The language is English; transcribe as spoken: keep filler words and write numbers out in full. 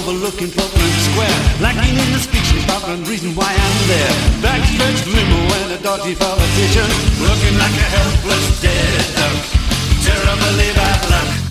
overlooking Portland Square. Lacking in the speech department, reason why I'm there. Backstretched limo and a dodgy politician, looking like a helpless dead duck. Terribly bad luck.